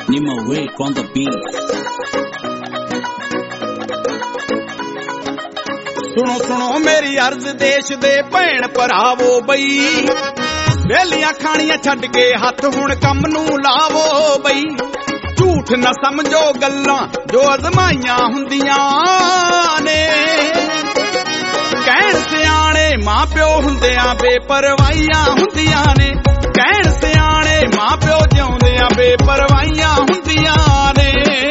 Nima Wick on the beat. सुनो सुनो मेरी अर्ज देश दे भैण भरावो बई, वेलियां खाणियां छड्ड के हथ हुण कम नू लावो बई। झूठ न समझो गल्लां जो अजमाइयां हुंदियां ने, कहण सियाणे मां प्यो हुंदियां बेपरवाहियां हुंदियां ने। कहण सियाणे मां प्यो जिउंदियां बेपरवाहियां हुंदियां ने।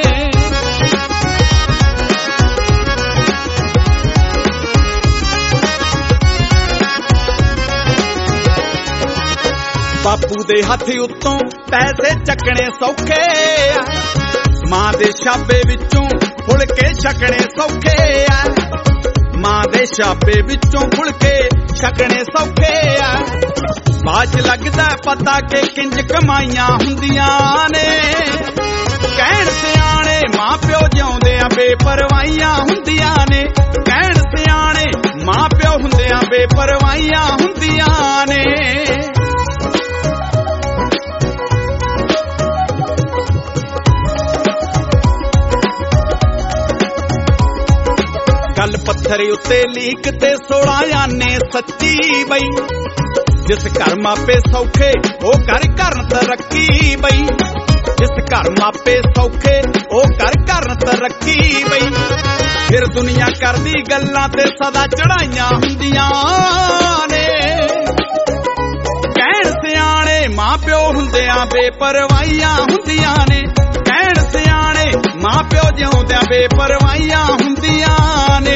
बापू दे हथ उत्तों पैसे चकने सौखे आ, मां दे छापे विचों फुलके छकने सौखे आ। मां दे छापे विचों फुलके छकने सौखे आ। बाज लगदा पता के किंज कमाइयां हुंदियां ने। कहण सियाणे मां प्यो जिउंदियां बेपरवाहियां हुंदियां ने। कहण सियाणे मां प्यो हुंदियां बेपरवाहियां हुंदियां ने। गल पत्थर उत्ते लीक ते 16 आने सच्ची बई। जिस घर मापे सौखे ओ घर करन तरक्की बई। जिस घर मापे सौखे ओ घर करन तरक्की बई। फिर दुनिया करदी गल्लां ते सदा चढ़ाइयां हुंदियां ने। कहण सियाणे मां प्यो हुंदियां बेपरवाहियां हुंदियां ने। कहण सियाणे मां प्यो जिउंदियां बेपरवाहियां हुंदियां ने।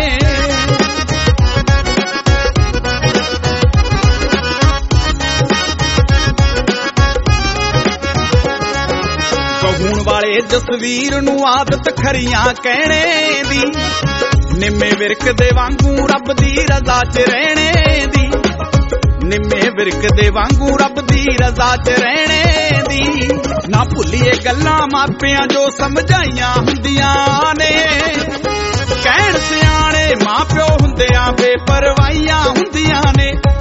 कहूण वाले जसवीर नू आदत खरियां कहने दी, निम्मे विरक दे वांगू रब दी रजा च रहने दी। निम्मे विरक दे वांगू रब दी रजा च रहने दी। ना भुलिए गल्लां मापियां जो समझाइयां हुंदियां ने। कहण सियाणे मां प्यो हुंदियां बेपरवाहियां हुंदियां ने।